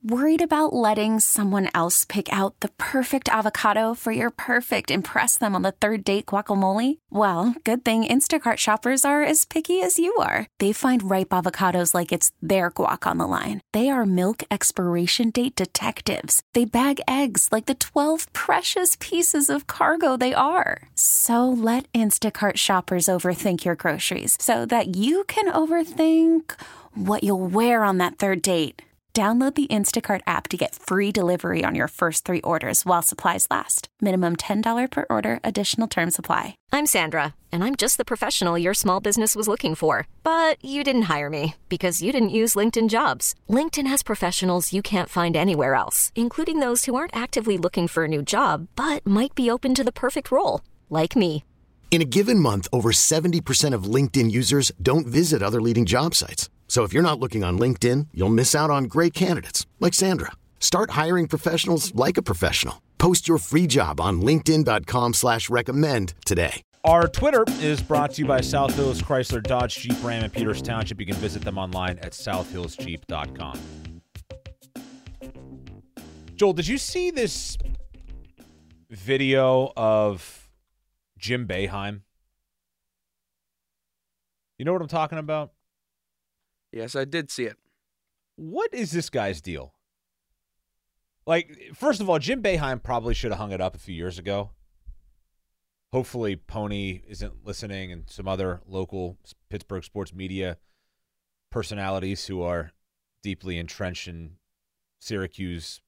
Worried about letting someone else pick out the perfect avocado for your perfect impress them on the third date guacamole? Well, good thing Instacart shoppers are as picky as you are. They find ripe avocados like it's their guac on the line. They are milk expiration date detectives. They bag eggs like the 12 precious pieces of cargo they are. So let Instacart shoppers overthink your groceries so that you can overthink what you'll wear on that third date. Download the Instacart app to get free delivery on your first 3 orders while supplies last. Minimum $10 per order. Additional terms apply. I'm Sandra, and I'm just the professional your small business was looking for. But you didn't hire me because you didn't use LinkedIn Jobs. LinkedIn has professionals you can't find anywhere else, including those who aren't actively looking for a new job, but might be open to the perfect role, like me. In a given month, over 70% of LinkedIn users don't visit other leading job sites. So if you're not looking on LinkedIn, you'll miss out on great candidates like Sandra. Start hiring professionals like a professional. Post your free job on linkedin.com/recommend today. Our Twitter is brought to you by South Hills Chrysler Dodge Jeep Ram in Peters Township. You can visit them online at southhillsjeep.com. Joel, did you see this video of Jim Boeheim? You know what I'm talking about? Yes, I did see it. What is this guy's deal? Like, first of all, Jim Boeheim probably should have hung it up a few years ago. Hopefully Pony isn't listening and some other local Pittsburgh sports media personalities who are deeply entrenched in Syracuse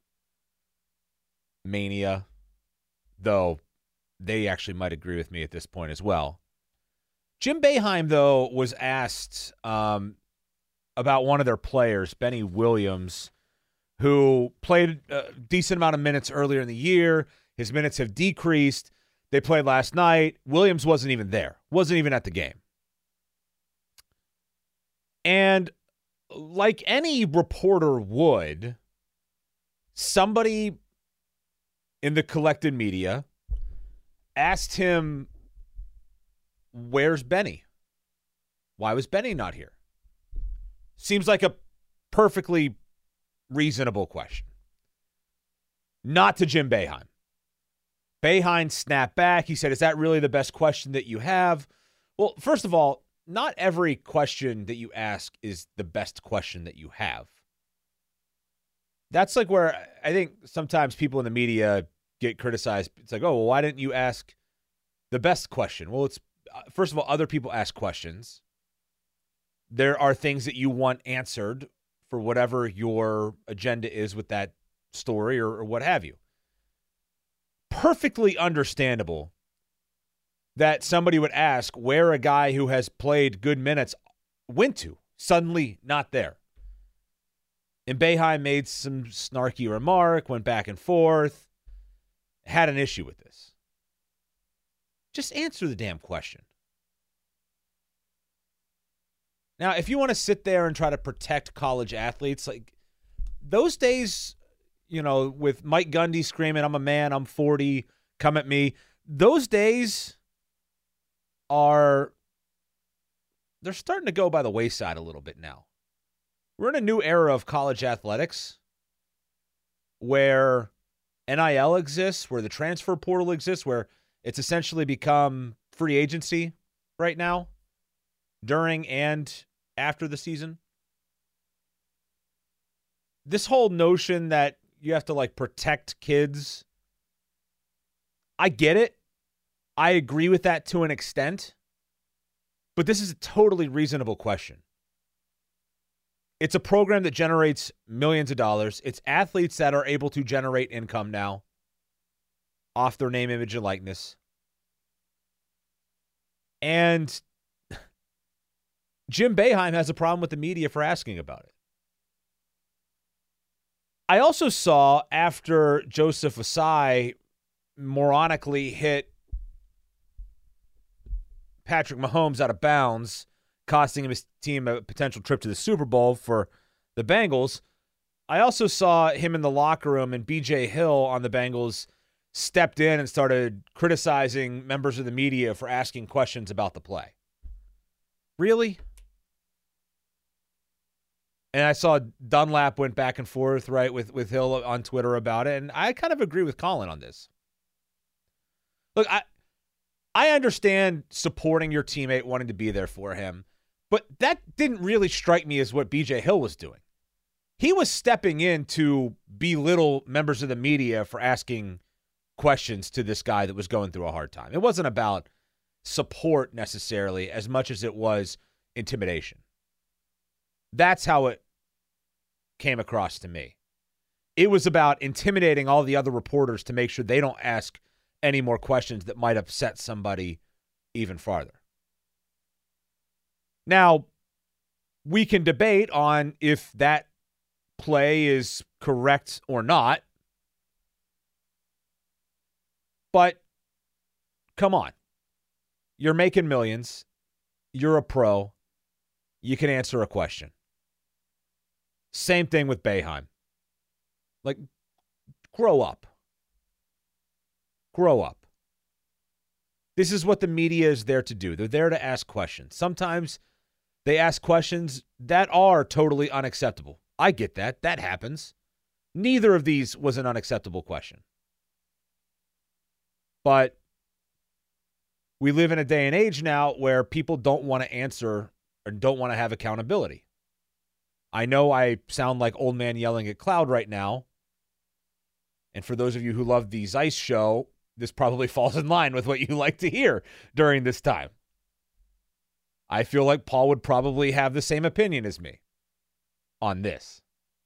mania, though they actually might agree with me at this point as well. Jim Boeheim, though, was asked about one of their players, Benny Williams, who played a decent amount of minutes earlier in the year. His minutes have decreased. They played last night. Williams wasn't even there, wasn't even at the game. And like any reporter would, somebody in the collected media asked him, where's Benny? Why was Benny not here? Seems like a perfectly reasonable question. Not to Jim Boeheim. Boeheim snapped back. He said, is that really the best question that you have? Well, first of all, not every question that you ask is the best question that you have. That's like where I think sometimes people in the media get criticized. It's like, oh, well, why didn't you ask the best question? Well, it's first of all, other people ask questions. There are things that you want answered for whatever your agenda is with that story or what have you. Perfectly understandable that somebody would ask where a guy who has played good minutes went to, suddenly not there. And Boeheim made some snarky remark, went back and forth, had an issue with this. Just answer the damn question. Now, if you want to sit there and try to protect college athletes, like those days, you know, with Mike Gundy screaming, I'm a man, I'm 40, come at me. Those days they're starting to go by the wayside a little bit now. We're in a new era of college athletics where NIL exists, where the transfer portal exists, where it's essentially become free agency right now, during and after the season. This whole notion that you have to like protect kids, I get it. I agree with that to an extent. But this is a totally reasonable question. It's a program that generates millions of dollars. It's athletes that are able to generate income now off their name, image, and likeness. And Jim Boeheim has a problem with the media for asking about it. I also saw after Joseph Ossai moronically hit Patrick Mahomes out of bounds, costing his team a potential trip to the Super Bowl for the Bengals, I also saw him in the locker room, and B.J. Hill on the Bengals stepped in and started criticizing members of the media for asking questions about the play. Really? And I saw Dunlap went back and forth, right, with Hill on Twitter about it. And I kind of agree with Colin on this. Look, I understand supporting your teammate, wanting to be there for him, but that didn't really strike me as what B.J. Hill was doing. He was stepping in to belittle members of the media for asking questions to this guy that was going through a hard time. It wasn't about support necessarily as much as it was intimidation. That's how it came across to me. It was about intimidating all the other reporters to make sure they don't ask any more questions that might upset somebody even farther. Now, we can debate on if that play is correct or not, but come on. You're making millions. You're a pro. You can answer a question. Same thing with Boeheim. Like, grow up. Grow up. This is what the media is there to do. They're there to ask questions. Sometimes they ask questions that are totally unacceptable. I get that. That happens. Neither of these was an unacceptable question. But we live in a day and age now where people don't want to answer or don't want to have accountability. I know I sound like old man yelling at cloud right now. And for those of you who love the Zeiss show, this probably falls in line with what you like to hear during this time. I feel like Paul would probably have the same opinion as me on this.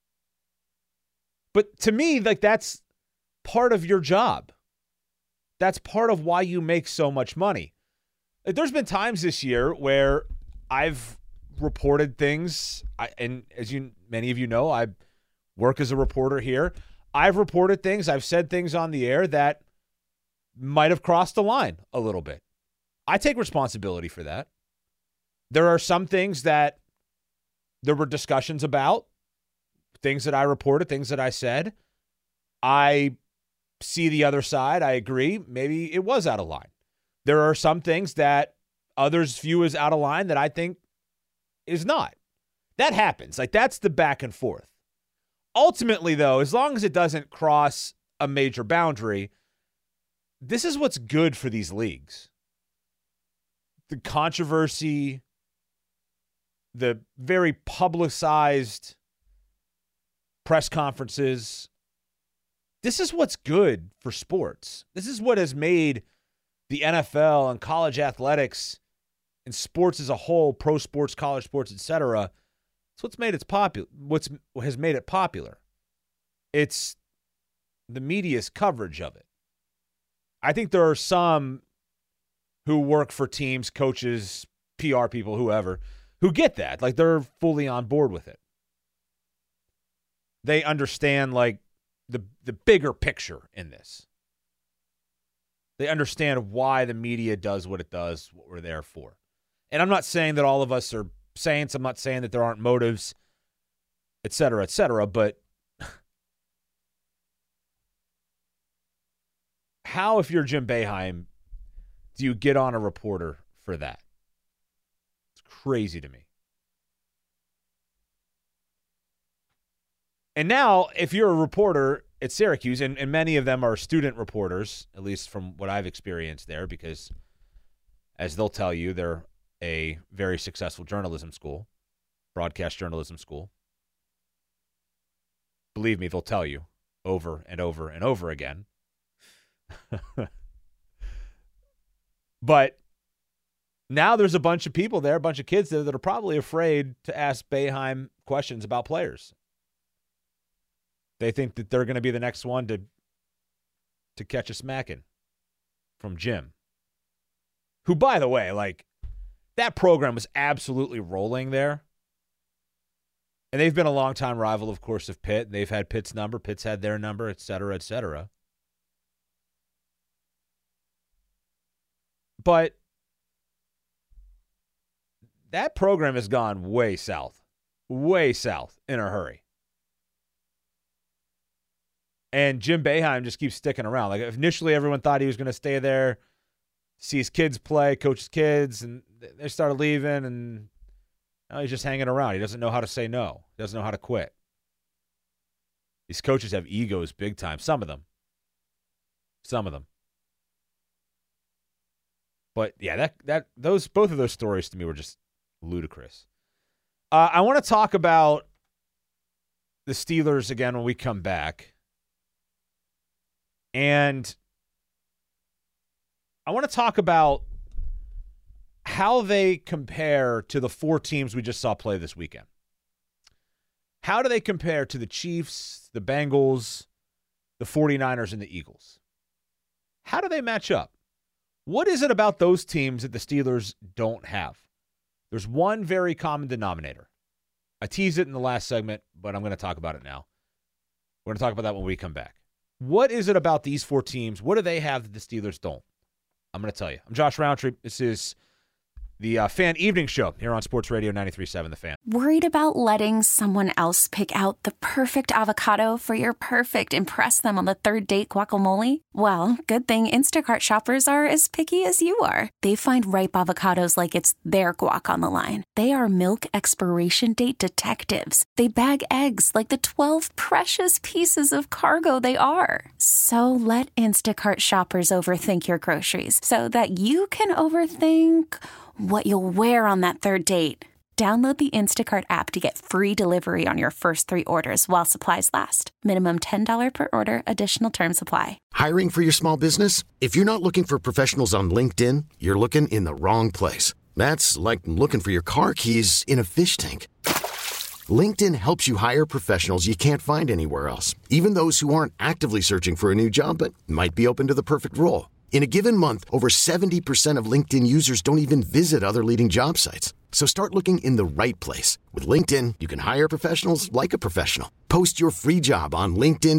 But to me, like, that's part of your job. That's part of why you make so much money. Like, there's been times this year where I've reported things, and as many of you know, I work as a reporter here. I've reported things, I've said things on the air that might have crossed the line a little bit. I take responsibility for that. There are some things that there were discussions about, things that I reported, things that I said. I see the other side. I agree. Maybe it was out of line. There are some things that others view as out of line that I think is not. That happens. Like, that's the back and forth. Ultimately, though, as long as it doesn't cross a major boundary, this is what's good for these leagues. The controversy, the very publicized press conferences. This is what's good for sports. This is what has made the NFL and college athletics and sports as a whole, pro sports, college sports, etc. It's what's made it popular. What has made it popular. It's the media's coverage of it. I think there are some who work for teams, coaches, PR people, whoever, who get that. Like, they're fully on board with it. They understand, like, the bigger picture in this. They understand why the media does what it does, what we're there for. And I'm not saying that all of us are saints. I'm not saying that there aren't motives, et cetera, but how, if you're Jim Boeheim, do you get on a reporter for that? It's crazy to me. And now, if you're a reporter at Syracuse, and many of them are student reporters, at least from what I've experienced there, because as they'll tell you, they're a very successful journalism school, broadcast journalism school. Believe me, they'll tell you over and over and over again. But now there's a bunch of people there, a bunch of kids there that are probably afraid to ask Boeheim questions about players. They think that they're going to be the next one to catch a smacking from Jim. Who, by the way, like, that program was absolutely rolling there. And they've been a longtime rival, of course, of Pitt. They've had Pitt's number. Pitt's had their number, et cetera, et cetera. But that program has gone way south in a hurry. And Jim Boeheim just keeps sticking around. Like, initially everyone thought he was going to stay there, see his kids play, coach his kids, and they started leaving, and Now he's just hanging around. He doesn't know how to say no. He doesn't know how to quit. These coaches have egos big time. Some of them. But yeah, both of those stories to me were just ludicrous. I want to talk about the Steelers again when we come back. And I want to talk about how they compare to the 4 teams we just saw play this weekend. How do they compare to the Chiefs, the Bengals, the 49ers, and the Eagles? How do they match up? What is it about those teams that the Steelers don't have? There's one very common denominator. I teased it in the last segment, but I'm going to talk about it now. We're going to talk about that when we come back. What is it about these 4 teams? What do they have that the Steelers don't? I'm going to tell you. I'm Josh Roundtree. This is the Fan Evening Show here on Sports Radio 93.7 The Fan. Worried about letting someone else pick out the perfect avocado for your perfect impress them on the third date guacamole? Well, good thing Instacart shoppers are as picky as you are. They find ripe avocados like it's their guac on the line. They are milk expiration date detectives. They bag eggs like the 12 precious pieces of cargo they are. So let Instacart shoppers overthink your groceries so that you can overthink what you'll wear on that third date. Download the Instacart app to get free delivery on your first 3 orders while supplies last. Minimum $10 per order. Additional terms apply. Hiring for your small business? If you're not looking for professionals on LinkedIn, you're looking in the wrong place. That's like looking for your car keys in a fish tank. LinkedIn helps you hire professionals you can't find anywhere else, even those who aren't actively searching for a new job but might be open to the perfect role. In a given month, over 70% of LinkedIn users don't even visit other leading job sites. So start looking in the right place. With LinkedIn, you can hire professionals like a professional. Post your free job on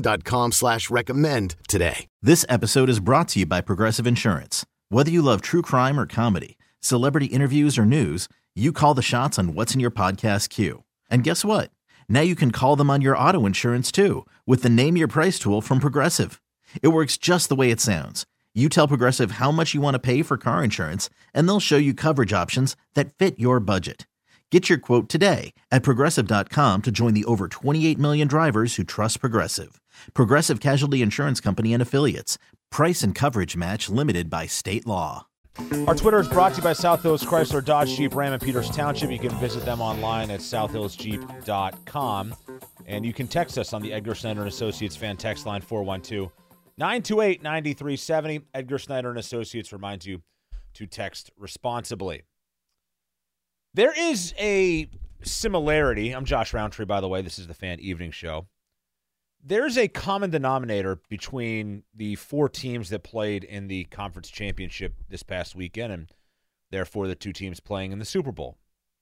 linkedin.com/recommend today. This episode is brought to you by Progressive Insurance. Whether you love true crime or comedy, celebrity interviews or news, you call the shots on what's in your podcast queue. And guess what? Now you can call them on your auto insurance too with the Name Your Price tool from Progressive. It works just the way it sounds. You tell Progressive how much you want to pay for car insurance, and they'll show you coverage options that fit your budget. Get your quote today at Progressive.com to join the over 28 million drivers who trust Progressive. Progressive Casualty Insurance Company and Affiliates. Price and coverage match limited by state law. Our Twitter is brought to you by South Hills Chrysler Dodge Jeep Ram in Peters Township. You can visit them online at southhillsjeep.com. And you can text us on the Edgar Snyder & Associates fan text line 412-928-9370. Edgar Snyder & Associates reminds you to text responsibly. There is a similarity. I'm Josh Roundtree, by the way. This is the Fan Evening Show. There's a common denominator between the 4 teams that played in the conference championship this past weekend and therefore the 2 teams playing in the Super Bowl.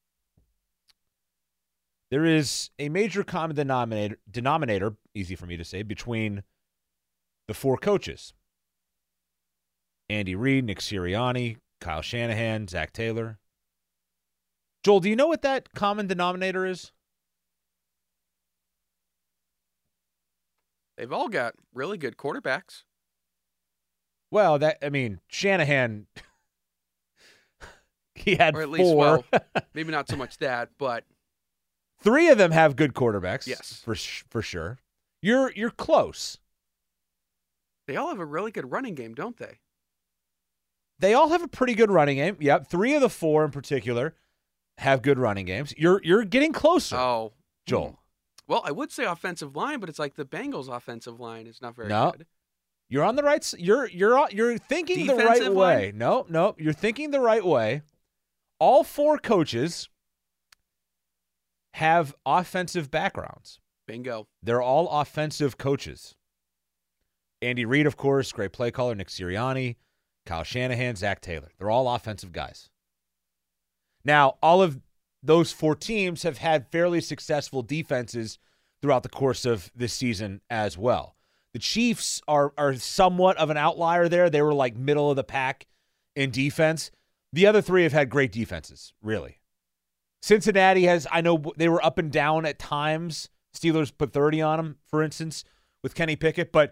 There is a major common denominator, easy for me to say, between the 4 coaches. Andy Reid, Nick Sirianni, Kyle Shanahan, Zach Taylor. Joel, do you know what that common denominator is? They've all got really good quarterbacks. Well, Shanahan, he had 4. Or at least, well, maybe not so much that, but 3 of them have good quarterbacks. Yes. For sure. You're close. They all have a really good running game, don't they? They all have a pretty good running game. Yep. 3 of the 4 in particular have good running games. You're getting closer. Oh, Joel. Well, I would say offensive line, but it's like the Bengals' offensive line is not very good. You're on the right. You're thinking Defensive the right way. line? No, you're thinking the right way. All 4 coaches have offensive backgrounds. Bingo. They're all offensive coaches. Andy Reid, of course, great play caller. Nick Sirianni, Kyle Shanahan, Zach Taylor. They're all offensive guys. Now, all of those 4 teams have had fairly successful defenses throughout the course of this season as well. The Chiefs are somewhat of an outlier there. They were like middle of the pack in defense. The other 3 have had great defenses, really. Cincinnati has, I know they were up and down at times. Steelers put 30 on them, for instance, with Kenny Pickett. But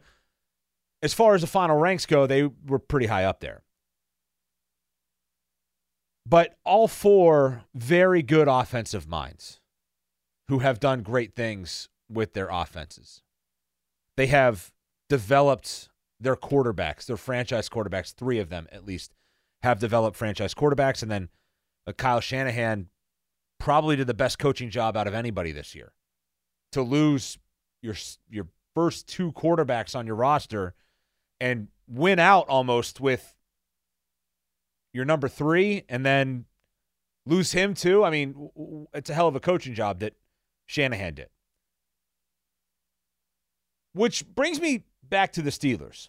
as far as the final ranks go, they were pretty high up there. But all four very good offensive minds who have done great things with their offenses. They have developed their quarterbacks, their franchise quarterbacks. Three of them, at least, have developed franchise quarterbacks. And then Kyle Shanahan probably did the best coaching job out of anybody this year. To lose your first two quarterbacks on your roster and win out almost with your number three and then lose him too. I mean, it's a hell of a coaching job that Shanahan did. Which brings me back to the Steelers.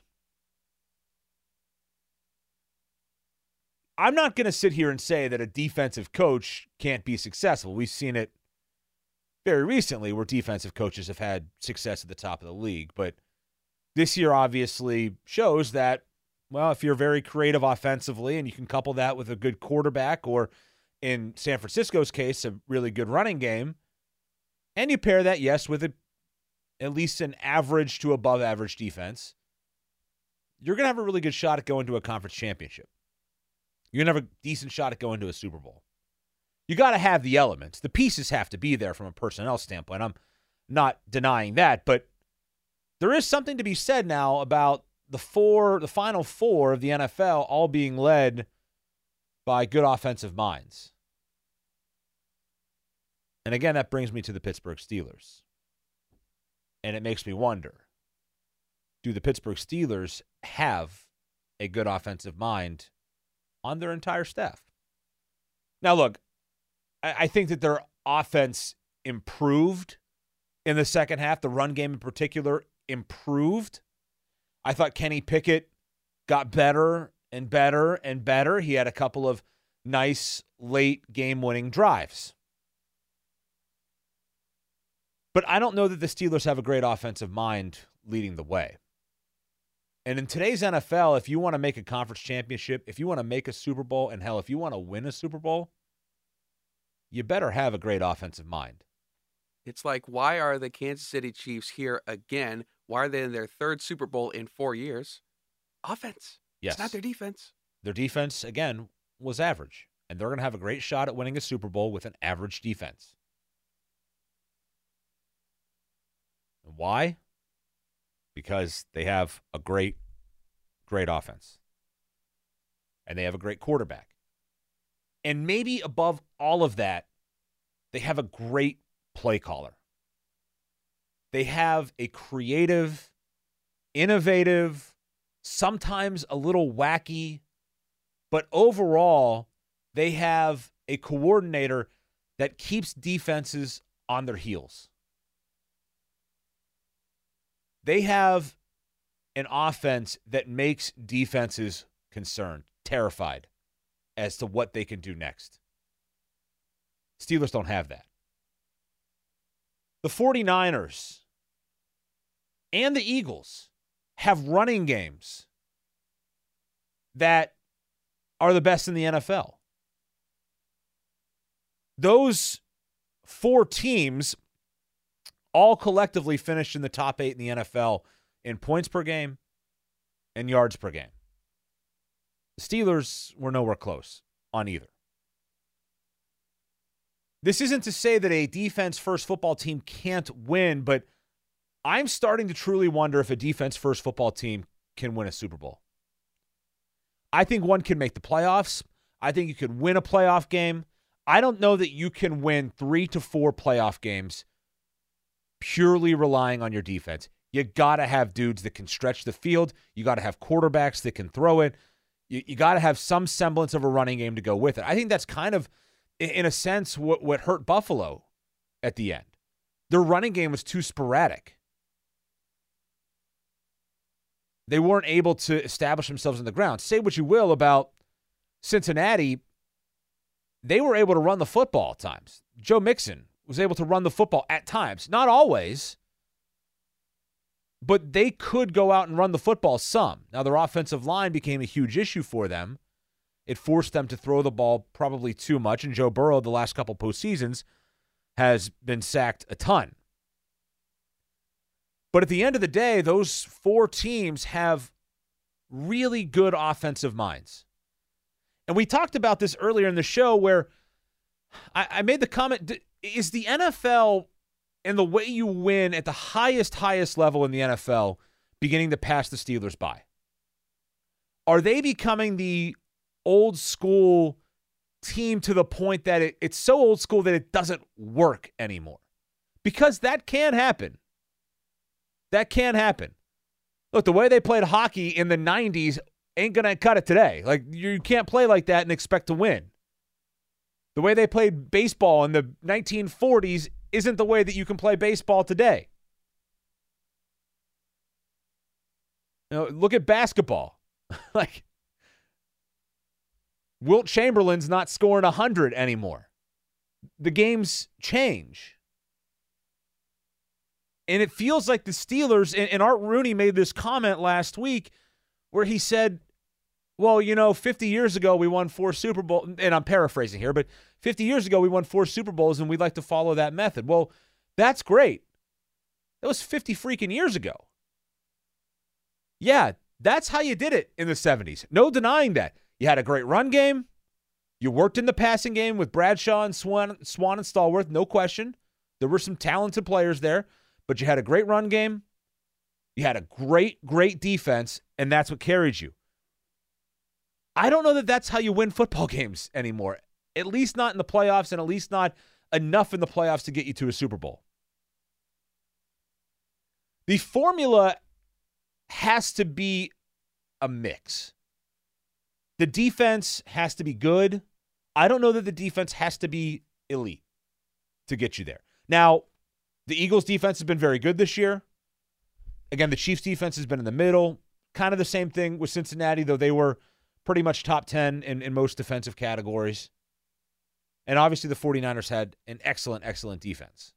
I'm not going to sit here and say that a defensive coach can't be successful. We've seen it very recently where defensive coaches have had success at the top of the league. But this year obviously shows that, well, if you're very creative offensively and you can couple that with a good quarterback or, in San Francisco's case, a really good running game, and you pair that, yes, with at least an average to above average defense, you're going to have a really good shot at going to a conference championship. You're going to have a decent shot at going to a Super Bowl. You got to have the elements. The pieces have to be there from a personnel standpoint. I'm not denying that, but there is something to be said now about the final four of the NFL all being led by good offensive minds. And again, that brings me to the Pittsburgh Steelers. And it makes me wonder, do the Pittsburgh Steelers have a good offensive mind on their entire staff? Now, look, I think that their offense improved in the second half. The run game in particular improved. I thought Kenny Pickett got better and better and better. He had a couple of nice late game-winning drives. But I don't know that the Steelers have a great offensive mind leading the way. And in today's NFL, if you want to make a conference championship, if you want to make a Super Bowl, and hell, if you want to win a Super Bowl, you better have a great offensive mind. It's like, why are the Kansas City Chiefs here again? Why are they in their third Super Bowl in 4 years? Offense. Yes. It's not their defense. Their defense, again, was average. And they're going to have a great shot at winning a Super Bowl with an average defense. Why? Because they have a great offense. And they have a great quarterback. And maybe above all of that, they have a great play caller. They have a creative, innovative, sometimes a little wacky, but overall, they have a coordinator that keeps defenses on their heels. They have an offense that makes defenses concerned, terrified as to what they can do next. Steelers don't have that. The 49ers and the Eagles have running games that are the best in the NFL. Those four teams all collectively finished in the top 8 in the NFL in points per game and yards per game. The Steelers were nowhere close on either. This isn't to say that a defense-first football team can't win, but I'm starting to truly wonder if a defense-first football team can win a Super Bowl. I think one can make the playoffs. I think you can win a playoff game. I don't know that you can win 3 to 4 playoff games purely relying on your defense. You got to have dudes that can stretch the field. You got to have quarterbacks that can throw it. You got to have some semblance of a running game to go with it. I think that's kind of, in a sense, what hurt Buffalo at the end. Their running game was too sporadic. They weren't able to establish themselves on the ground. Say what you will about Cincinnati, they were able to run the football at times. Joe Mixon was able to run the football at times. Not always, but they could go out and run the football some. Now, their offensive line became a huge issue for them. It forced them to throw the ball probably too much, and Joe Burrow, the last couple postseasons, has been sacked a ton. But at the end of the day, those four teams have really good offensive minds. And we talked about this earlier in the show where I made the comment, is the NFL and the way you win at the highest level in the NFL beginning to pass the Steelers by? Are they becoming the old school team to the point that it's so old school that it doesn't work anymore? Because that can happen. That can happen. Look, the way they played hockey in the 90s ain't going to cut it today. Like, you can't play like that and expect to win. The way they played baseball in the 1940s isn't the way that you can play baseball today. You know, look at basketball. Like, Wilt Chamberlain's not scoring 100 anymore. The games change. And it feels like the Steelers, and Art Rooney made this comment last week where he said, well, 50 years ago we won 4 Super Bowls, and I'm paraphrasing here, but 50 years ago we won 4 Super Bowls and we'd like to follow that method. Well, that's great. That was 50 freaking years ago. Yeah, that's how you did it in the 70s. No denying that. You had a great run game. You worked in the passing game with Bradshaw and Swan and Stallworth, no question. There were some talented players there, but you had a great run game. You had a great defense, and that's what carried you. I don't know that that's how you win football games anymore, at least not in the playoffs, and at least not enough in the playoffs to get you to a Super Bowl. The formula has to be a mix. The defense has to be good. I don't know that the defense has to be elite to get you there. Now, the Eagles' defense has been very good this year. Again, the Chiefs' defense has been in the middle. Kind of the same thing with Cincinnati, though they were pretty much top 10 in most defensive categories. And obviously the 49ers had an excellent defense.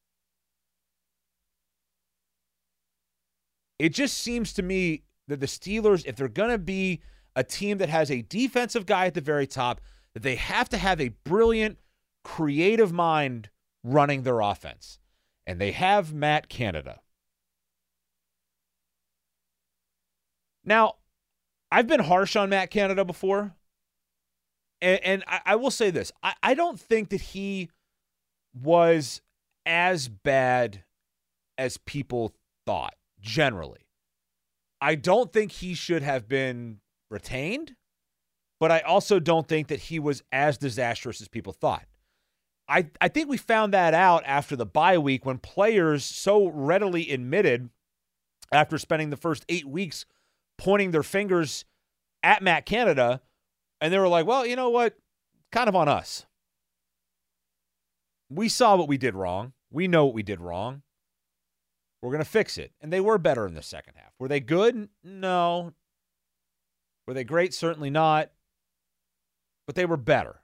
It just seems to me that the Steelers, if they're going to be a team that has a defensive guy at the very top, that they have to have a brilliant, creative mind running their offense. And they have Matt Canada. Now, I've been harsh on Matt Canada before, and I will say this. I don't think that he was as bad as people thought, generally. I don't think he should have been retained, but I also don't think that he was as disastrous as people thought. I think we found that out after the bye week when players so readily admitted, after spending the first 8 weeks pointing their fingers at Matt Canada, and they were like, well, you know what? Kind of on us. We saw what we did wrong. We know what we did wrong. We're going to fix it. And they were better in the second half. Were they good? No. Were they great? Certainly not. But they were better.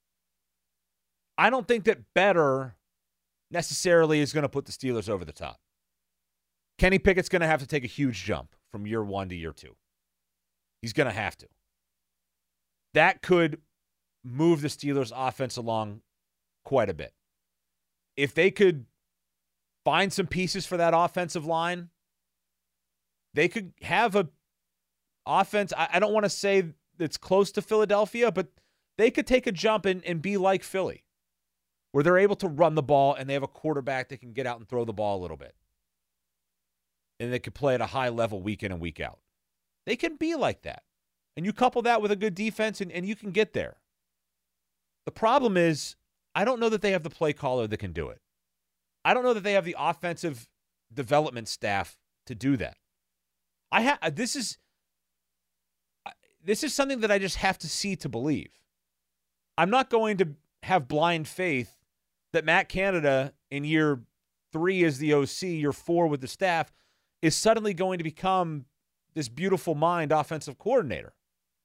I don't think that better necessarily is going to put the Steelers over the top. Kenny Pickett's going to have to take a huge jump from year 1 to year 2. He's going to have to. That could move the Steelers' offense along quite a bit. If they could find some pieces for that offensive line, they could have a offense. I don't want to say it's close to Philadelphia, but they could take a jump and be like Philly, where they're able to run the ball and they have a quarterback that can get out and throw the ball a little bit. And they could play at a high level week in and week out. They can be like that. And you couple that with a good defense and you can get there. The problem is, I don't know that they have the play caller that can do it. I don't know that they have the offensive development staff to do that. This is something that I just have to see to believe. I'm not going to have blind faith that Matt Canada in year 3 as the OC, year 4 with the staff, is suddenly going to become this beautiful mind offensive coordinator.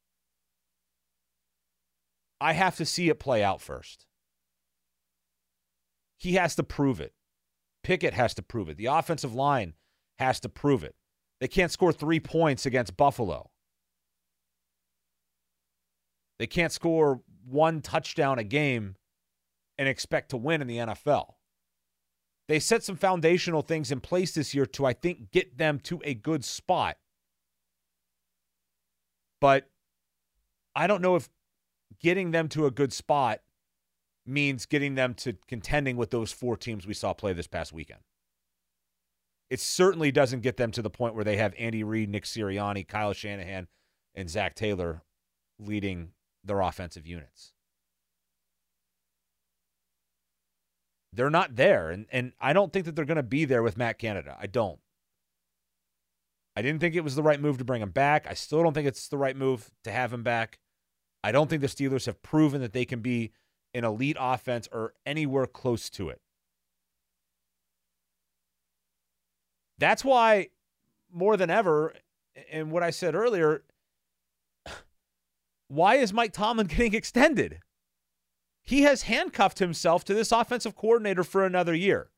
I have to see it play out first. He has to prove it. Pickett has to prove it. The offensive line has to prove it. They can't score 3 points against Buffalo. They can't score 1 touchdown a game and expect to win in the NFL. They set some foundational things in place this year to, I think, get them to a good spot. But I don't know if getting them to a good spot means getting them to contending with those 4 teams we saw play this past weekend. It certainly doesn't get them to the point where they have Andy Reid, Nick Sirianni, Kyle Shanahan, and Zach Taylor leading their offensive units. They're not there, and I don't think that they're going to be there with Matt Canada. I don't. I didn't think it was the right move to bring him back. I still don't think it's the right move to have him back. I don't think the Steelers have proven that they can be an elite offense or anywhere close to it. That's why, more than ever, and what I said earlier, why is Mike Tomlin getting extended? He has handcuffed himself to this offensive coordinator for another year.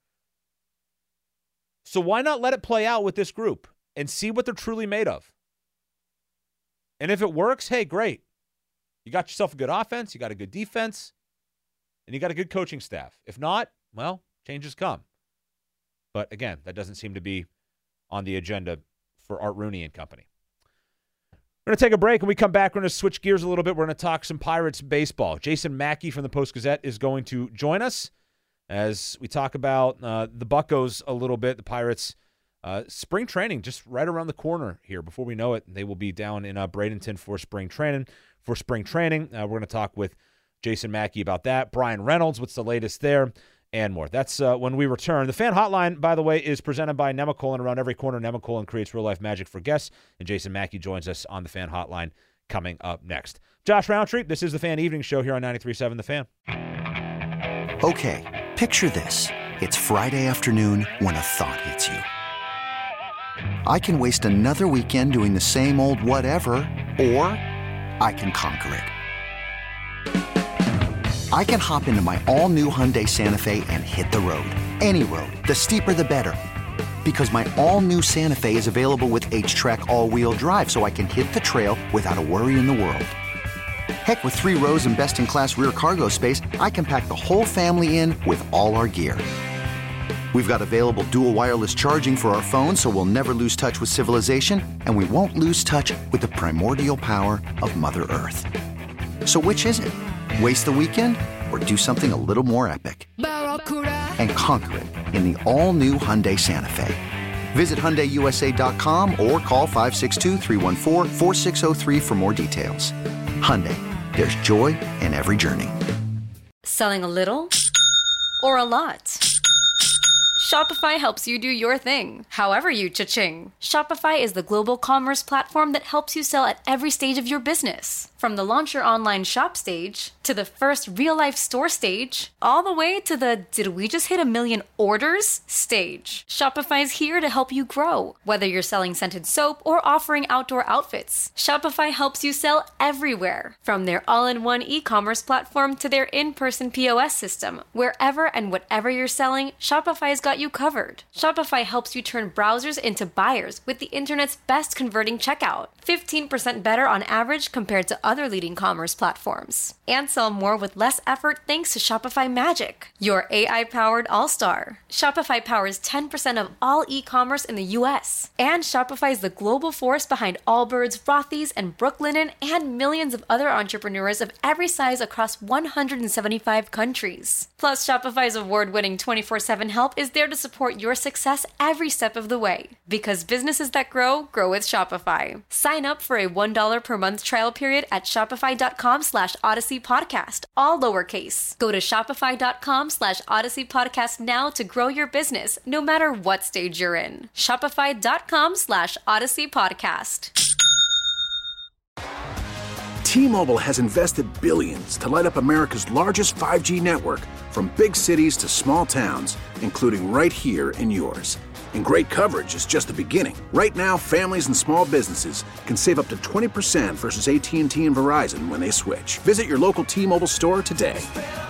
So why not let it play out with this group and see what they're truly made of? And if it works, hey, great. You got yourself a good offense, you got a good defense, and you got a good coaching staff. If not, well, changes come. But again, that doesn't seem to be on the agenda for Art Rooney and company. We're going to take a break. When we come back, we're going to switch gears a little bit. We're going to talk some Pirates baseball. Jason Mackey from the Post-Gazette is going to join us as we talk about the Buccos a little bit. The Pirates spring training just right around the corner here. Before we know it, they will be down in Bradenton for spring training. We're going to talk with Jason Mackey about that. Brian Reynolds, what's the latest there? And more. That's when we return. The Fan Hotline, by the way, is presented by Nemacolin. Around every corner, Nemacolin creates real-life magic for guests, and Jason Mackey joins us on the Fan Hotline coming up next. Josh Roundtree, this is the Fan Evening Show here on 93.7 The Fan. Okay, picture this. It's Friday afternoon when a thought hits you. I can waste another weekend doing the same old whatever, or I can conquer it. I can hop into my all-new Hyundai Santa Fe and hit the road. Any road. The steeper, the better. Because my all-new Santa Fe is available with H-Track all-wheel drive, so I can hit the trail without a worry in the world. Heck, with 3 rows and best-in-class rear cargo space, I can pack the whole family in with all our gear. We've got available dual wireless charging for our phones, so we'll never lose touch with civilization, and we won't lose touch with the primordial power of Mother Earth. So which is it? Waste the weekend or do something a little more epic? And conquer it in the all-new Hyundai Santa Fe. Visit HyundaiUSA.com or call 562-314-4603 for more details. Hyundai, there's joy in every journey. Selling a little or a lot? Shopify helps you do your thing, however you cha-ching. Shopify is the global commerce platform that helps you sell at every stage of your business. From the launch your online shop stage, to the first real-life store stage, all the way to the did we just hit 1 million orders stage. Shopify's here to help you grow. Whether you're selling scented soap or offering outdoor outfits, Shopify helps you sell everywhere. From their all-in-one e-commerce platform to their in-person POS system, wherever and whatever you're selling, Shopify's got you covered. Shopify helps you turn browsers into buyers with the internet's best converting checkout. 15% better on average compared to other leading commerce platforms. And sell more with less effort thanks to Shopify Magic, your AI-powered all-star. Shopify powers 10% of all e-commerce in the U.S. And Shopify is the global force behind Allbirds, Rothy's, and Brooklinen, and millions of other entrepreneurs of every size across 175 countries. Plus, Shopify's award-winning 24/7 help is there to support your success every step of the way. Because businesses that grow, grow with Shopify. Sign up for a $1 per month trial period at shopify.com/Odyssey Podcast, all lowercase. Go to shopify.com/Odyssey Podcast now to grow your business, no matter what stage you're in. Shopify.com/Odyssey Podcast. T-Mobile has invested billions to light up America's largest 5G network, from big cities to small towns, including right here in yours. And great coverage is just the beginning. Right now, families and small businesses can save up to 20% versus AT&T and Verizon when they switch. Visit your local T-Mobile store today.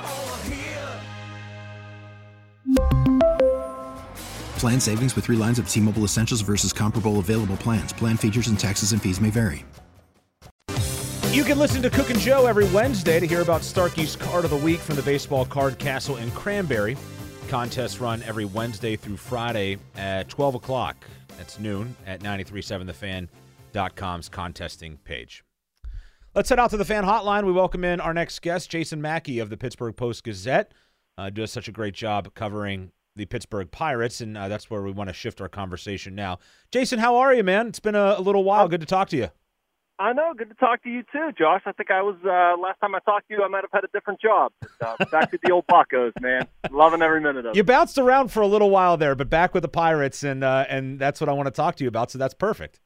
Plan savings with 3 lines of T-Mobile Essentials versus comparable available plans. Plan features and taxes and fees may vary. You can listen to Cook and Joe every Wednesday to hear about Starkey's Card of the Week from the Baseball Card Castle in Cranberry. Contests run every Wednesday through Friday at 12 o'clock. That's noon at 937thefan.com's contesting page. Let's head out to the fan hotline. We welcome in our next guest, Jason Mackey of the Pittsburgh Post-Gazette. Does such a great job covering the Pittsburgh Pirates, and that's where we want to shift our conversation now. Jason, how are you, man? It's been a little while. Good to talk to you. I know. Good to talk to you, too, Josh. I think I was, last time I talked to you, I might have had a different job. But, back to the old Buccos, man. Loving every minute of it. You bounced around for a little while there, but back with the Pirates, and that's what I want to talk to you about, so that's perfect.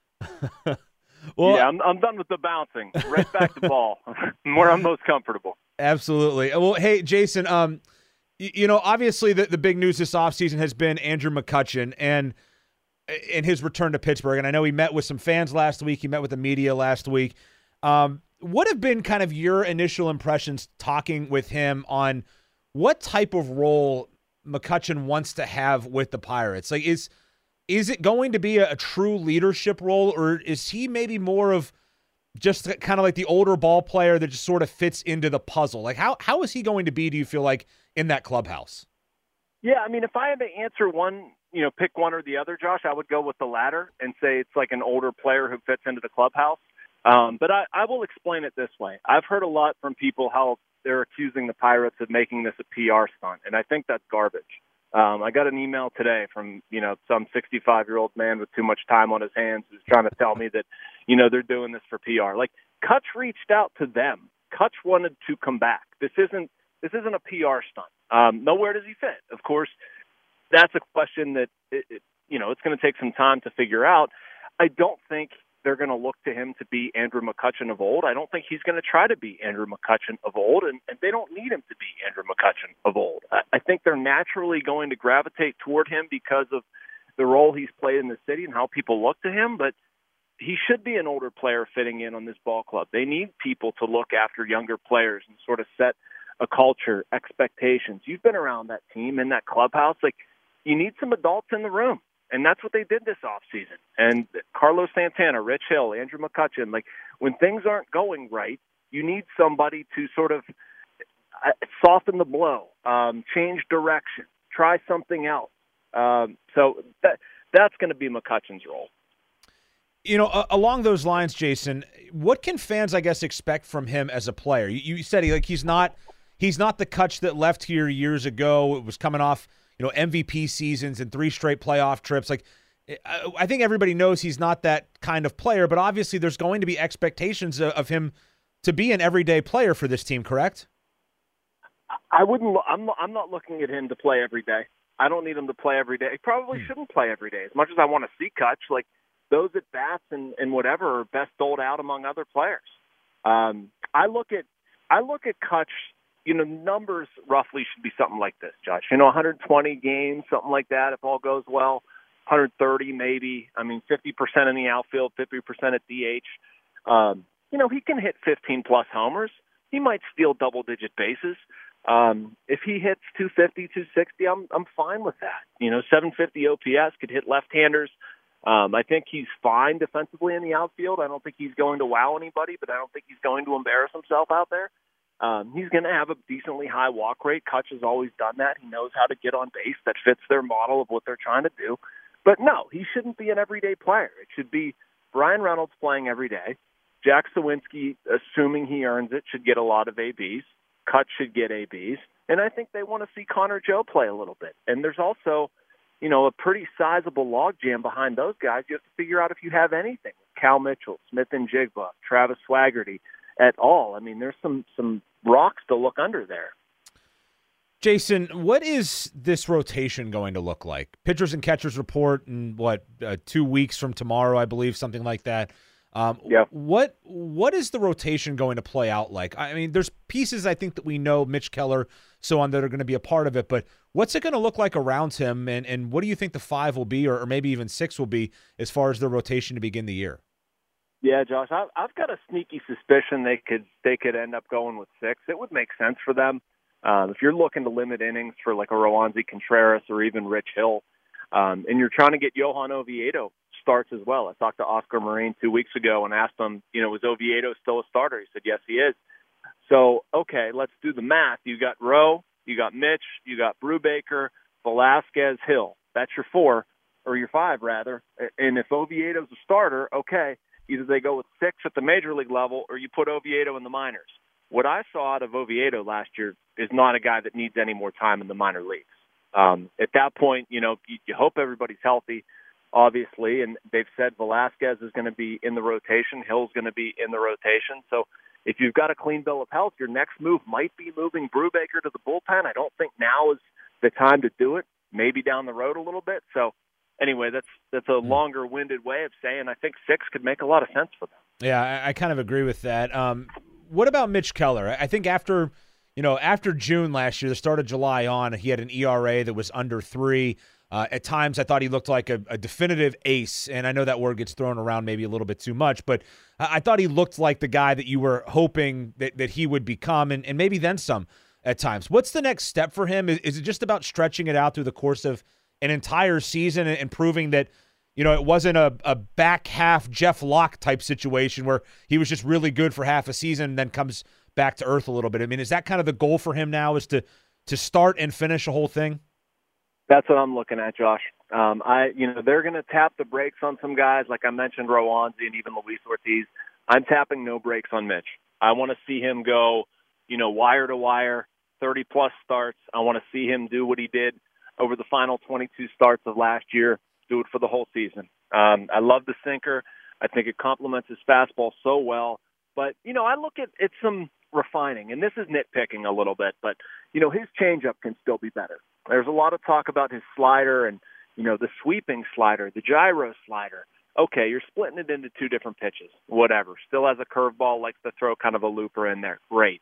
Well, yeah, I'm done with the bouncing. Right back to ball, where I'm most comfortable. Absolutely. Well, hey, Jason, obviously the big news this offseason has been Andrew McCutchen and his return to Pittsburgh. And I know he met with some fans last week. He met with the media last week. What have been kind of your initial impressions talking with him on what type of role McCutchen wants to have with the Pirates? Like, is it going to be a true leadership role, or is he maybe more of just kind of like the older ball player that just sort of fits into the puzzle? Like, how is he going to be, do you feel like, in that clubhouse? Yeah, I mean, if I had to answer one, pick one or the other, Josh, I would go with the latter and say it's like an older player who fits into the clubhouse. But I will explain it this way. I've heard a lot from people how they're accusing the Pirates of making this a PR stunt, and I think that's garbage. I got an email today from, some 65-year-old man with too much time on his hands who's trying to tell me that, they're doing this for PR. Like, Kutch reached out to them. Kutch wanted to come back. This isn't a PR stunt. Nowhere does he fit. Of course, that's a question that, it's going to take some time to figure out. I don't think they're going to look to him to be Andrew McCutchen of old. I don't think he's going to try to be Andrew McCutchen of old, and they don't need him to be Andrew McCutchen of old. I think they're naturally going to gravitate toward him because of the role he's played in the city and how people look to him, but he should be an older player fitting in on this ball club. They need people to look after younger players and sort of set a culture, expectations. You've been around that team in that clubhouse. Like, you need some adults in the room. And that's what they did this offseason. And Carlos Santana, Rich Hill, Andrew McCutchen, like, when things aren't going right, you need somebody to sort of soften the blow, change direction, try something else. So that's going to be McCutchen's role. Along those lines, Jason, what can fans, I guess, expect from him as a player? You said he's not the Kutch that left here years ago. It was coming off MVP seasons and 3 straight playoff trips. Like, I think everybody knows he's not that kind of player, but obviously there's going to be expectations of him to be an everyday player for this team, correct? I'm not looking at him to play every day. I don't need him to play every day. He probably shouldn't play every day. As much as I want to see Kutch, like, those at bats and whatever are best doled out among other players. I look at Kutch. Numbers roughly should be something like this, Josh. 120 games, something like that, if all goes well. 130 maybe. 50% in the outfield, 50% at DH. He can hit 15-plus homers. He might steal double-digit bases. If he hits 250, 260, I'm fine with that. 750 OPS, could hit left-handers. I think he's fine defensively in the outfield. I don't think he's going to wow anybody, but I don't think he's going to embarrass himself out there. He's going to have a decently high walk rate. Kutch has always done that. He knows how to get on base. That fits their model of what they're trying to do. But no, he shouldn't be an everyday player. It should be Brian Reynolds playing every day. Jack Sawinski, assuming he earns it, should get a lot of ABs. Kutch should get ABs. And I think they want to see Connor Joe play a little bit. And there's also, a pretty sizable logjam behind those guys. You have to figure out if you have anything. Cal Mitchell, Smith and Jigba, Travis Swaggerty at all. There's some rocks to look under there. Jason, what is this rotation going to look like? Pitchers and catchers report in 2 weeks from tomorrow, I believe, something like that. Yeah. What is the rotation going to play out like? There's pieces I think that we know, Mitch Keller, so on, that are going to be a part of it, but what's it going to look like around him, and what do you think the 5 will be, or maybe even 6 will be, as far as the rotation to begin the year? Yeah, Josh, I've got a sneaky suspicion they could end up going with 6. It would make sense for them. If you're looking to limit innings for like a Roansy Contreras or even Rich Hill, and you're trying to get Johan Oviedo starts as well. I talked to Oscar Marin 2 weeks ago and asked him, was Oviedo still a starter? He said, yes, he is. So, okay, let's do the math. You got Rowe, you got Mitch, you got Brubaker, Velasquez, Hill. That's your 4, or your 5 rather. And if Oviedo's a starter, okay, Either they go with 6 at the major league level or you put Oviedo in the minors. What I saw out of Oviedo last year is not a guy that needs any more time in the minor leagues. At that point, you hope everybody's healthy, obviously, and they've said Velasquez is going to be in the rotation, Hill's going to be in the rotation. So if you've got a clean bill of health, your next move might be moving Brubaker to the bullpen. I don't think now is the time to do it, maybe down the road a little bit. So anyway, that's a longer-winded way of saying I think 6 could make a lot of sense for them. Yeah, I kind of agree with that. What about Mitch Keller? I think after June last year, the start of July on, he had an ERA that was under 3. At times, I thought he looked like a definitive ace, and I know that word gets thrown around maybe a little bit too much, but I thought he looked like the guy that you were hoping that he would become, and maybe then some at times. What's the next step for him? Is it just about stretching it out through the course of an entire season and proving that it wasn't a back half Jeff Locke type situation where he was just really good for half a season and then comes back to earth a little bit? I mean, is that kind of the goal for him now, is to start and finish a whole thing? That's what I'm looking at, Josh. They're going to tap the brakes on some guys, like I mentioned, Roansy and even Luis Ortiz. I'm tapping no brakes on Mitch. I want to see him go, wire to wire, 30-plus starts. I want to see him do what he did over the final 22 starts of last year, do it for the whole season. I love the sinker. I think it complements his fastball so well. But, I look at some refining, and this is nitpicking a little bit, but, his changeup can still be better. There's a lot of talk about his slider and, the sweeping slider, the gyro slider. Okay, you're splitting it into 2 different pitches, whatever. Still has a curveball, likes to throw kind of a looper in there. Great.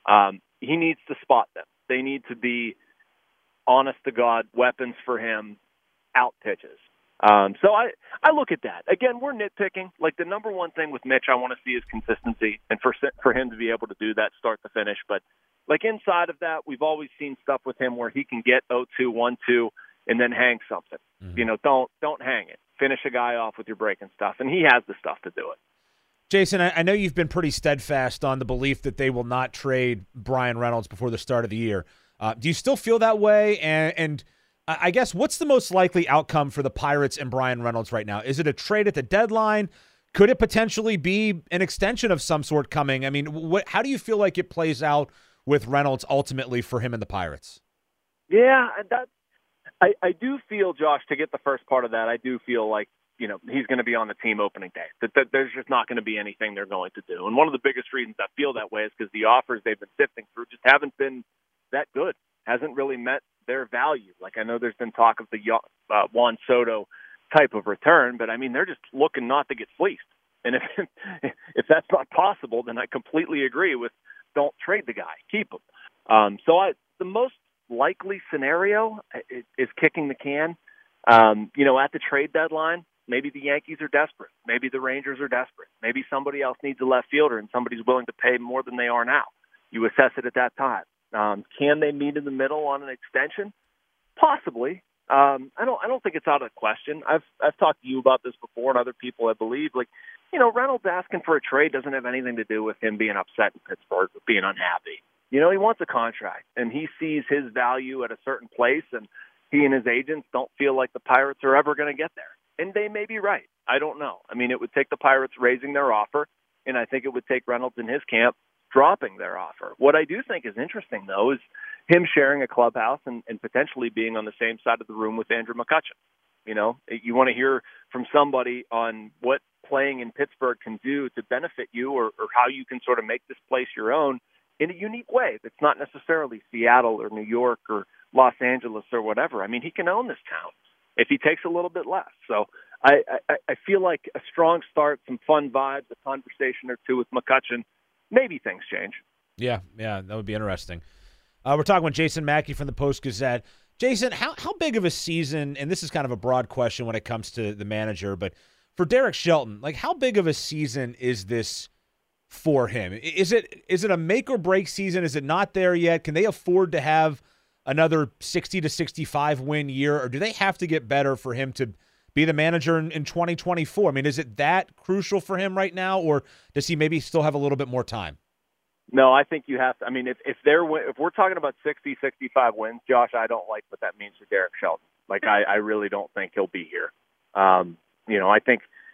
He needs to spot them. They need to be, honest to God, weapons for him, out pitches. So I look at that. Again, we're nitpicking. Like, the number one thing with Mitch I want to see is consistency, and for him to be able to do that start to finish. But, like, inside of that, we've always seen stuff with him where he can get 0-2, 1-2, and then hang something. Mm-hmm. Don't hang it. Finish a guy off with your breaking stuff, and he has the stuff to do it. Jason, I know you've been pretty steadfast on the belief that they will not trade Bryan Reynolds before the start of the year. Do you still feel that way? And I guess what's the most likely outcome for the Pirates and Bryan Reynolds right now? Is it a trade at the deadline? Could it potentially be an extension of some sort coming? I mean, how do you feel like it plays out with Reynolds ultimately for him and the Pirates? Yeah, I do feel, Josh, to get the first part of that, I do feel like, he's going to be on the team opening day. That there's just not going to be anything they're going to do. And one of the biggest reasons I feel that way is because the offers they've been sifting through just haven't been that good. Hasn't really met their value. Like, I know there's been talk of the Juan Soto type of return, but I mean, they're just looking not to get fleeced. And if that's not possible, then I completely agree with don't trade the guy, keep him. The most likely scenario is kicking the can. At the trade deadline, maybe the Yankees are desperate. Maybe the Rangers are desperate. Maybe somebody else needs a left fielder and somebody's willing to pay more than they are now. You assess it at that time. Can they meet in the middle on an extension? Possibly. I don't think it's out of the question. I've talked to you about this before and other people, I believe. Reynolds asking for a trade doesn't have anything to do with him being upset in Pittsburgh or being unhappy. He wants a contract, and he sees his value at a certain place, and he and his agents don't feel like the Pirates are ever going to get there. And they may be right. I don't know. I mean, it would take the Pirates raising their offer, and I think it would take Reynolds in his camp dropping their offer. What I do think is interesting, though, is him sharing a clubhouse and potentially being on the same side of the room with Andrew McCutchen. You want to hear from somebody on what playing in Pittsburgh can do to benefit you or how you can sort of make this place your own in a unique way that's not necessarily Seattle or New York or Los Angeles or whatever. I mean, he can own this town if he takes a little bit less. So I feel like a strong start, some fun vibes, a conversation or two with McCutchen, maybe things change. Yeah, that would be interesting. We're talking with Jason Mackey from the Post-Gazette. Jason, how big of a season, and this is kind of a broad question when it comes to the manager, but for Derek Shelton, like, how big of a season is this for him? Is it a make or break season? Is it not there yet? Can they afford to have another 60 to 65 win year, or do they have to get better for him to be the manager in 2024? I mean, is it that crucial for him right now, or does he maybe still have a little bit more time? No, I think you have to. I mean, if we're talking about 60, 65 wins, Josh, I don't like what that means for Derek Shelton. Like, I really don't think he'll be here. I think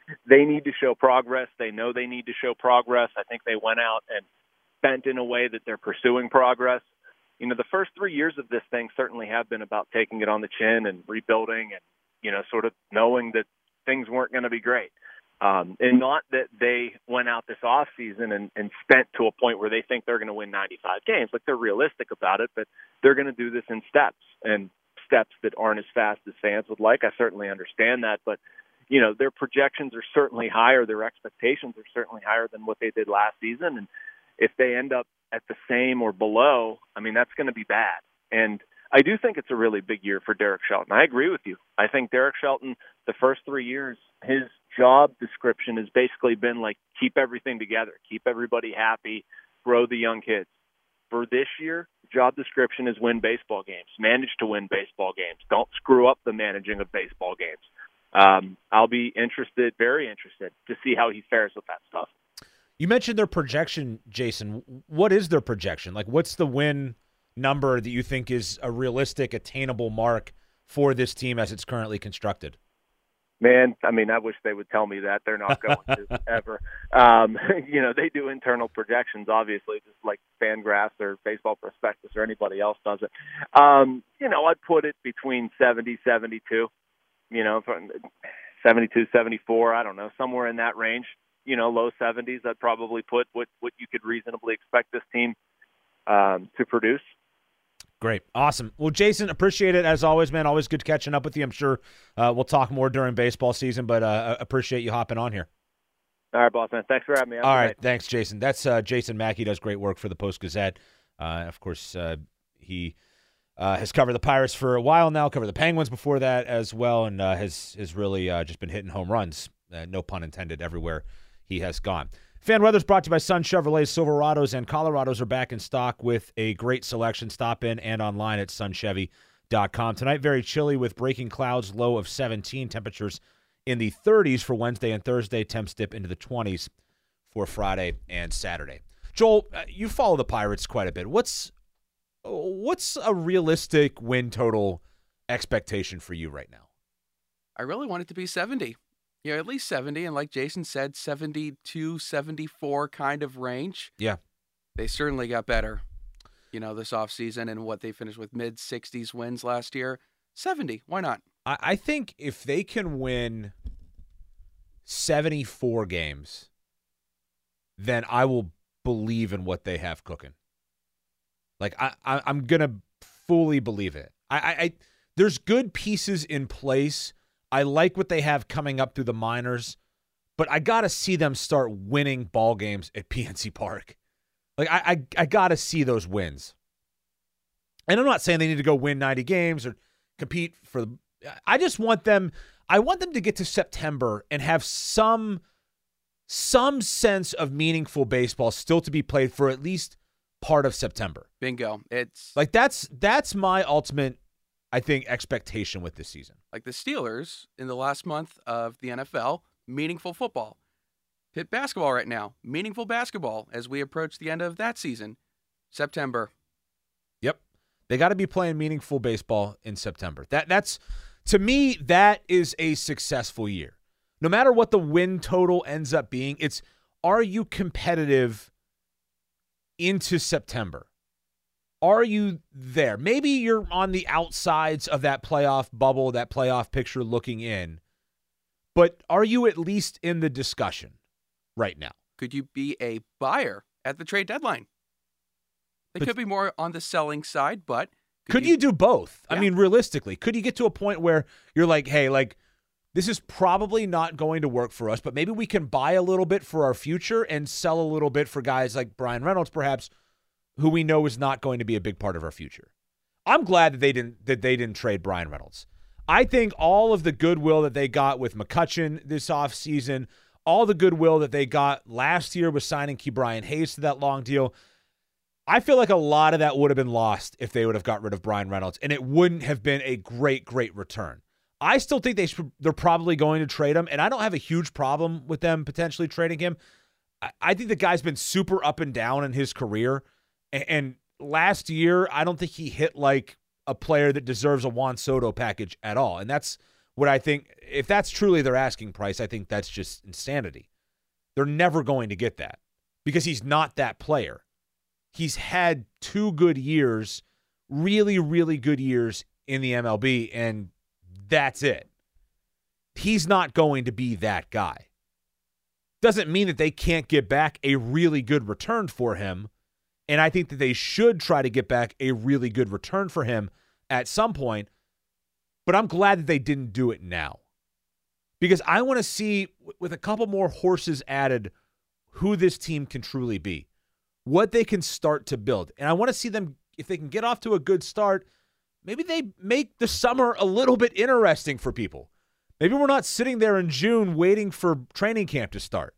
they need to show progress. They know they need to show progress. I think they went out and spent in a way that they're pursuing progress. You know, the first 3 years of this thing certainly have been about taking it on the chin and rebuilding and, you know, sort of knowing that things weren't going to be great. And not that they went out this offseason and spent to a point where they think they're going to win 95 games. Like, they're realistic about it, but they're going to do this in steps, and steps that aren't as fast as fans would like. I certainly understand that, but, you know, their projections are certainly higher. Their expectations are certainly higher than what they did last season. And if they end up at the same or below, I mean, that's going to be bad. And I do think it's a really big year for Derek Shelton. I agree with you. I think Derek Shelton, the first 3 years, his job description has basically been like, keep everything together, keep everybody happy, grow the young kids. For this year, job description is win baseball games, manage to win baseball games. Don't screw up the managing of baseball games. I'll be interested, very interested, to see how he fares with that stuff. You mentioned their projection, Jason. What is their projection? Like, what's the win number that you think is a realistic, attainable mark for this team as it's currently constructed? Man, I mean, I wish they would tell me that. They're not going to ever. You know, they do internal projections, obviously, just like Fangraphs or Baseball Prospectus or anybody else does it. You know, I'd put it between 70, 72, you know, 72, 74, I don't know, somewhere in that range. You know, low 70s, I'd probably put what you could reasonably expect this team to produce. Great. Awesome. Well, Jason, appreciate it as always, man. Always good catching up with you. I'm sure we'll talk more during baseball season, but appreciate you hopping on here. All right, boss, man. Thanks for having me. All right. Thanks, Jason. That's Jason Mackey. Does great work for the Post-Gazette. Of course, he has covered the Pirates for a while now, covered the Penguins before that as well, and has really just been hitting home runs, no pun intended, everywhere he has gone. Fan Weather's brought to you by Sun Chevrolet. Silverados and Colorados are back in stock with a great selection. Stop in and online at sunchevy.com. Tonight, very chilly with breaking clouds, low of 17. Temperatures in the 30s for Wednesday and Thursday. Temps dip into the 20s for Friday and Saturday. Joel, you follow the Pirates quite a bit. What's a realistic win total expectation for you right now? I really want it to be 70. Yeah, at least 70, and like Jason said, 72, 74 kind of range. Yeah. They certainly got better, you know, this offseason, and what they finished with mid-60s wins last year. 70, why not? I think if they can win 74 games, then I will believe in what they have cooking. Like, I'm going to fully believe it. There's good pieces in place. I like what they have coming up through the minors, but I got to see them start winning ball games at PNC Park. Like, I got to see those wins. And I'm not saying they need to go win 90 games or compete for the – I just want them – I want them to get to September and have some sense of meaningful baseball still to be played for at least part of September. Bingo. It's – like, that's my ultimate – I think expectation with this season. Like the Steelers in the last month of the NFL, meaningful football. Pitt basketball right now, meaningful basketball as we approach the end of that season, September. Yep. They got to be playing meaningful baseball in September. That's to me, that is a successful year. No matter what the win total ends up being, it's, are you competitive into September? Are you there? Maybe you're on the outsides of that playoff bubble, that playoff picture looking in, but are you at least in the discussion right now? Could you be a buyer at the trade deadline? They could be more on the selling side, but could you do both? Yeah. I mean, realistically, could you get to a point where you're like, hey, like, this is probably not going to work for us, but maybe we can buy a little bit for our future and sell a little bit for guys like Brian Reynolds, perhaps, who we know is not going to be a big part of our future. I'm glad that they didn't trade Brian Reynolds. I think all of the goodwill that they got with McCutchen this offseason, all the goodwill that they got last year with signing Ke'Bryan Hayes to that long deal, I feel like a lot of that would have been lost if they would have got rid of Brian Reynolds, and it wouldn't have been a great, great return. I still think they're probably going to trade him, and I don't have a huge problem with them potentially trading him. I think the guy's been super up and down in his career. And last year, I don't think he hit like a player that deserves a Juan Soto package at all. And that's what I think, if that's truly their asking price, I think that's just insanity. They're never going to get that because he's not that player. He's had 2 good years, really, really good years in the MLB, and that's it. He's not going to be that guy. Doesn't mean that they can't get back a really good return for him, and I think that they should try to get back a really good return for him at some point, but I'm glad that they didn't do it now. Because I want to see, with a couple more horses added, who this team can truly be, what they can start to build. And I want to see them, if they can get off to a good start, maybe they make the summer a little bit interesting for people. Maybe we're not sitting there in June waiting for training camp to start.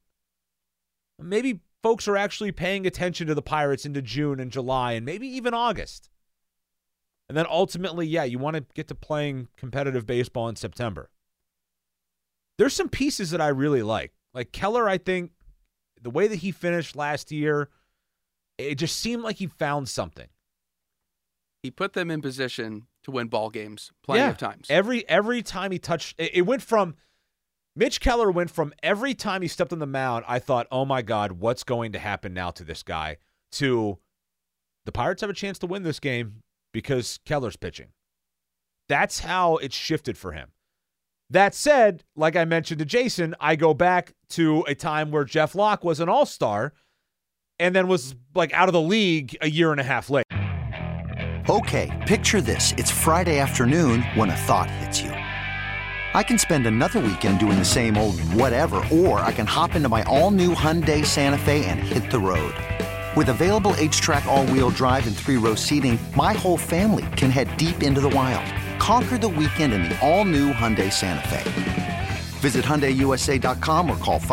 Maybe folks are actually paying attention to the Pirates into June and July and maybe even August. And then ultimately, you want to get to playing competitive baseball in September. There's some pieces that I really like. Like Keller, I think the way that he finished last year, it just seemed like he found something. He put them in position to win ball games plenty of times. Every time he touched, it went from, Mitch Keller went from every time he stepped on the mound, I thought, oh my God, what's going to happen now to this guy, to the Pirates have a chance to win this game because Keller's pitching. That's how it shifted for him. That said, like I mentioned to Jason, I go back to a time where Jeff Locke was an all-star and then was like out of the league a year and a half later. Okay, picture this. It's Friday afternoon when a thought hits you. I can spend another weekend doing the same old whatever, or I can hop into my all-new Hyundai Santa Fe and hit the road. With available H-Track all-wheel drive and 3-row seating, my whole family can head deep into the wild. Conquer the weekend in the all-new Hyundai Santa Fe. Visit HyundaiUSA.com or call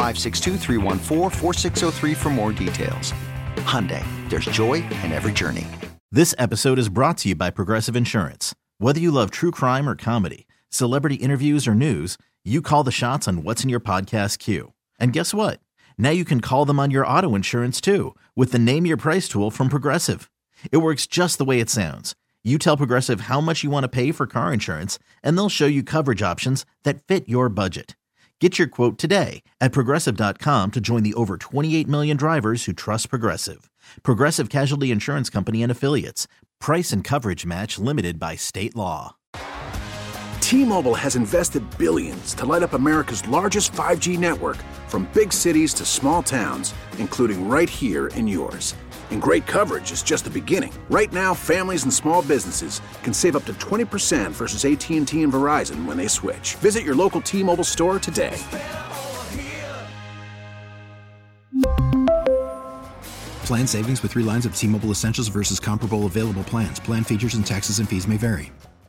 562-314-4603 for more details. Hyundai, there's joy in every journey. This episode is brought to you by Progressive Insurance. Whether you love true crime or comedy, celebrity interviews or news, you call the shots on what's in your podcast queue. And guess what? Now you can call them on your auto insurance too with the Name Your Price tool from Progressive. It works just the way it sounds. You tell Progressive how much you want to pay for car insurance, and they'll show you coverage options that fit your budget. Get your quote today at Progressive.com to join the over 28 million drivers who trust Progressive. Progressive Casualty Insurance Company and Affiliates. Price and coverage match limited by state law. T-Mobile has invested billions to light up America's largest 5G network, from big cities to small towns, including right here in yours. And great coverage is just the beginning. Right now, families and small businesses can save up to 20% versus AT&T and Verizon when they switch. Visit your local T-Mobile store today. Plan savings with 3 lines of T-Mobile Essentials versus comparable available plans. Plan features and taxes and fees may vary.